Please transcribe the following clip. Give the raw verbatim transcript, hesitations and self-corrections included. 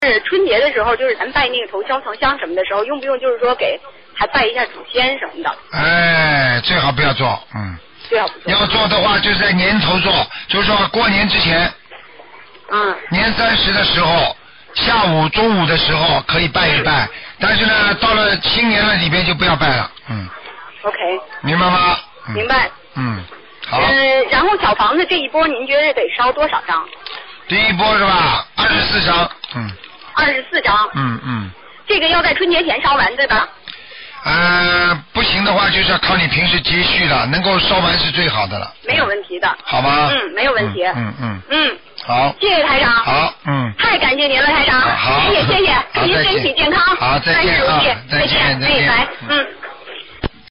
是春节的时候，就是咱拜那个头敲层香什么的时候，用不用就是说给还拜一下祖先什么的？ 哎，最好不要做，嗯。 最好不做。 要做的话，就是在年头做，就是说过年之前。 嗯。 年三十的时候，下午、中午的时候可以拜一拜，但是呢，到了新年了里边就不要拜了，嗯。 OK。 明白吗？ 嗯、明白。 嗯。好。 嗯，然后小房子这一波，您觉得得烧多少张？ 第一波是吧？二十四张，嗯。 二十四张。 嗯嗯。 这个要在春节前烧完，对吧？ 呃，不行的话，就是要靠你平时积蓄了，能够烧完是最好的了。 没有问题的。 好吗？ 嗯，没有问题。 嗯嗯。 嗯。 好。 谢谢台长。 好，嗯。 太感谢您了，台长。 好。 谢谢谢谢，祝您身体健康。 好，再见啊！ 再见， 再见，再见。 哎，来，嗯。